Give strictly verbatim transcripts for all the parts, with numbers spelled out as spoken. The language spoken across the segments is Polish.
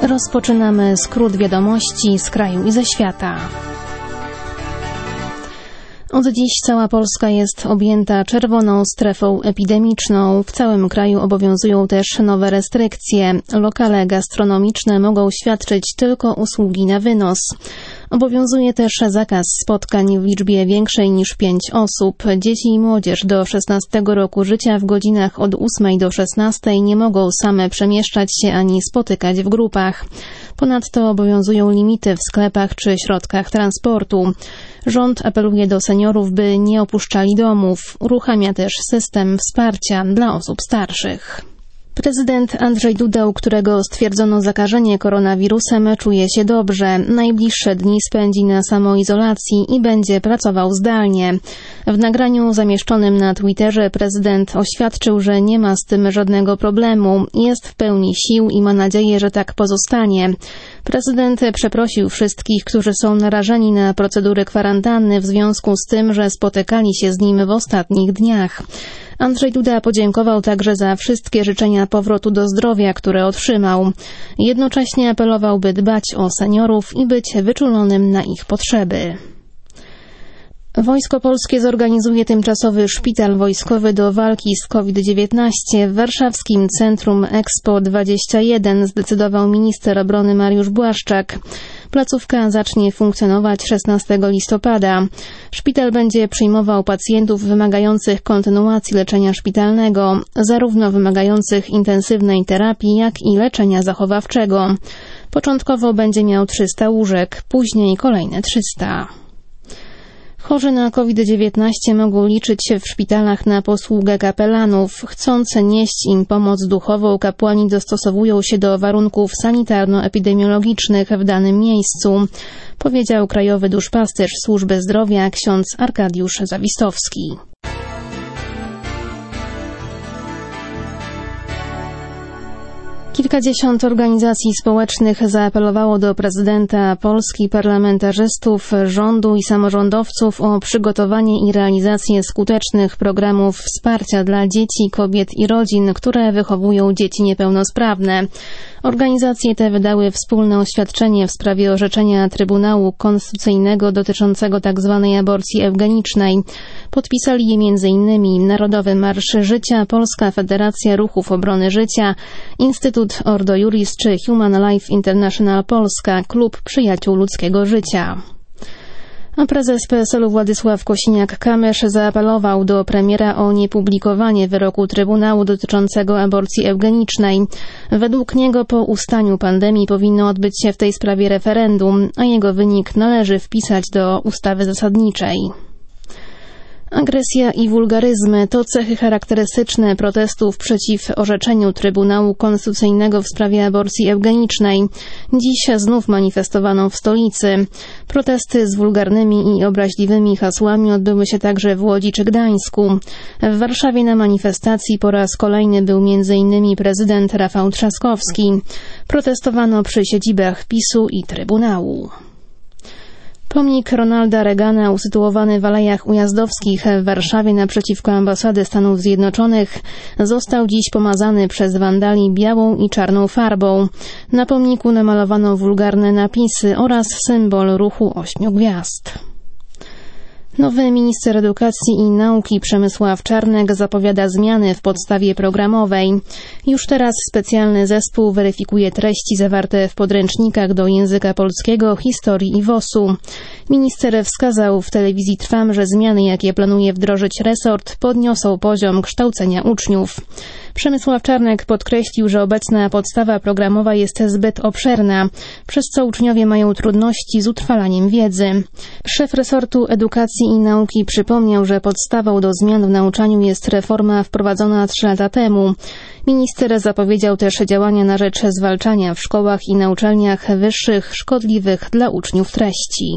Rozpoczynamy skrót wiadomości z kraju i ze świata. Od dziś cała Polska jest objęta czerwoną strefą epidemiczną. W całym kraju obowiązują też nowe restrykcje. Lokale gastronomiczne mogą świadczyć tylko usługi na wynos. Obowiązuje też zakaz spotkań w liczbie większej niż pięć osób. Dzieci i młodzież do szesnastego roku życia w godzinach od ósmej do szesnastej nie mogą same przemieszczać się ani spotykać w grupach. Ponadto obowiązują limity w sklepach czy środkach transportu. Rząd apeluje do seniorów, by nie opuszczali domów. Uruchamia też system wsparcia dla osób starszych. Prezydent Andrzej Duda, u którego stwierdzono zakażenie koronawirusem, czuje się dobrze. Najbliższe dni spędzi na samoizolacji i będzie pracował zdalnie. W nagraniu zamieszczonym na Twitterze prezydent oświadczył, że nie ma z tym żadnego problemu. Jest w pełni sił i ma nadzieję, że tak pozostanie. Prezydent przeprosił wszystkich, którzy są narażeni na procedury kwarantanny w związku z tym, że spotykali się z nim w ostatnich dniach. Andrzej Duda podziękował także za wszystkie życzenia powrotu do zdrowia, które otrzymał. Jednocześnie apelował, by dbać o seniorów i być wyczulonym na ich potrzeby. Wojsko Polskie zorganizuje tymczasowy szpital wojskowy do walki z COVID dziewiętnaście w warszawskim Centrum Expo dwadzieścia jeden, zdecydował minister obrony Mariusz Błaszczak. Placówka zacznie funkcjonować szesnastego listopada. Szpital będzie przyjmował pacjentów wymagających kontynuacji leczenia szpitalnego, zarówno wymagających intensywnej terapii, jak i leczenia zachowawczego. Początkowo będzie miał trzysta łóżek, później kolejne trzysta. Chorzy na COVID dziewiętnaście mogą liczyć się w szpitalach na posługę kapelanów. Chcąc nieść im pomoc duchową, kapłani dostosowują się do warunków sanitarno-epidemiologicznych w danym miejscu, powiedział krajowy duszpasterz Służby Zdrowia ksiądz Arkadiusz Zawistowski. Kilkadziesiąt organizacji społecznych zaapelowało do prezydenta Polski, parlamentarzystów, rządu i samorządowców o przygotowanie i realizację skutecznych programów wsparcia dla dzieci, kobiet i rodzin, które wychowują dzieci niepełnosprawne. Organizacje te wydały wspólne oświadczenie w sprawie orzeczenia Trybunału Konstytucyjnego dotyczącego tzw. aborcji eugenicznej. Podpisali je między innymi Narodowy Marsz Życia, Polska Federacja Ruchów Obrony Życia, Instytut Ordo Juris czy Human Life International Polska, Klub Przyjaciół Ludzkiego Życia. A prezes P S L u Władysław Kosiniak-Kamysz zaapelował do premiera o niepublikowanie wyroku Trybunału dotyczącego aborcji eugenicznej. Według niego po ustaniu pandemii powinno odbyć się w tej sprawie referendum, a jego wynik należy wpisać do ustawy zasadniczej. Agresja i wulgaryzmy to cechy charakterystyczne protestów przeciw orzeczeniu Trybunału Konstytucyjnego w sprawie aborcji eugenicznej. Dziś znów manifestowano w stolicy. Protesty z wulgarnymi i obraźliwymi hasłami odbyły się także w Łodzi czy Gdańsku. W Warszawie na manifestacji po raz kolejny był między innymi prezydent Rafał Trzaskowski. Protestowano przy siedzibach PiSu i Trybunału. Pomnik Ronalda Reagana usytuowany w Alejach Ujazdowskich w Warszawie naprzeciwko ambasady Stanów Zjednoczonych został dziś pomazany przez wandali białą i czarną farbą. Na pomniku namalowano wulgarne napisy oraz symbol ruchu ośmiu gwiazd. Nowy minister edukacji i nauki Przemysław Czarnek zapowiada zmiany w podstawie programowej. Już teraz specjalny zespół weryfikuje treści zawarte w podręcznikach do języka polskiego, historii i W O S-u. Minister wskazał w telewizji Trwam, że zmiany, jakie planuje wdrożyć resort, podniosą poziom kształcenia uczniów. Przemysław Czarnek podkreślił, że obecna podstawa programowa jest zbyt obszerna, przez co uczniowie mają trudności z utrwalaniem wiedzy. Szef resortu edukacji i nauki przypomniał, że podstawą do zmian w nauczaniu jest reforma wprowadzona trzy lata temu. Minister zapowiedział też działania na rzecz zwalczania w szkołach i na uczelniach wyższych szkodliwych dla uczniów treści.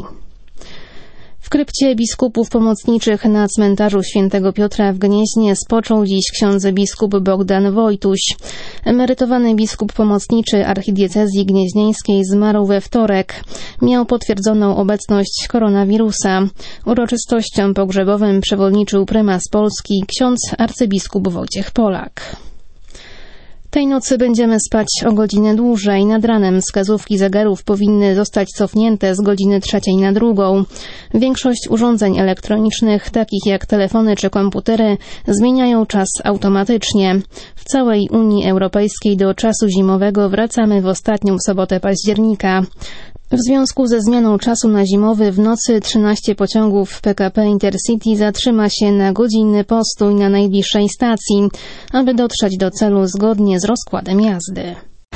W krypcie biskupów pomocniczych na cmentarzu Świętego Piotra w Gnieźnie spoczął dziś ksiądz biskup Bogdan Wojtuś. Emerytowany biskup pomocniczy archidiecezji gnieźnieńskiej zmarł we wtorek. Miał potwierdzoną obecność koronawirusa. Uroczystościom pogrzebowym przewodniczył prymas Polski ksiądz arcybiskup Wojciech Polak. Tej nocy będziemy spać o godzinę dłużej. Nad ranem wskazówki zegarów powinny zostać cofnięte z godziny trzeciej na drugą. Większość urządzeń elektronicznych, takich jak telefony czy komputery, zmieniają czas automatycznie. W całej Unii Europejskiej do czasu zimowego wracamy w ostatnią sobotę października. W związku ze zmianą czasu na zimowy w nocy trzynaście pociągów P K P Intercity zatrzyma się na godzinny postój na najbliższej stacji, aby dotrzeć do celu zgodnie z rozkładem jazdy.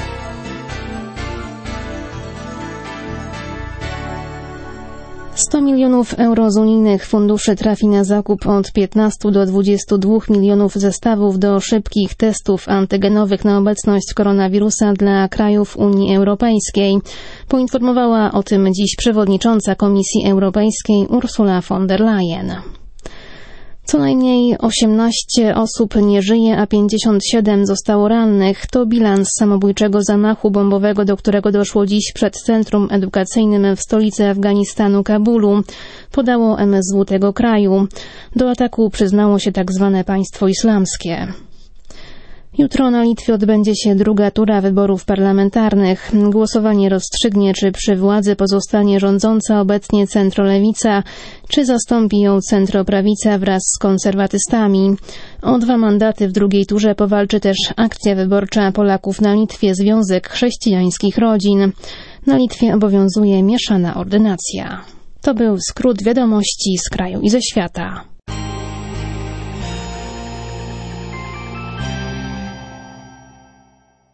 sto milionów euro z unijnych funduszy trafi na zakup od piętnastu do dwudziestu dwóch milionów zestawów do szybkich testów antygenowych na obecność koronawirusa dla krajów Unii Europejskiej. Poinformowała o tym dziś przewodnicząca Komisji Europejskiej Ursula von der Leyen. Co najmniej osiemnaście osób nie żyje, a pięćdziesiąt siedem zostało rannych. To bilans samobójczego zamachu bombowego, do którego doszło dziś przed centrum edukacyjnym w stolicy Afganistanu, Kabulu, podało M S W tego kraju. Do ataku przyznało się tzw. państwo islamskie. Jutro na Litwie odbędzie się druga tura wyborów parlamentarnych. Głosowanie rozstrzygnie, czy przy władzy pozostanie rządząca obecnie centrolewica, czy zastąpi ją centroprawica wraz z konserwatystami. O dwa mandaty w drugiej turze powalczy też akcja wyborcza Polaków na Litwie, Związek Chrześcijańskich Rodzin. Na Litwie obowiązuje mieszana ordynacja. To był skrót wiadomości z kraju i ze świata.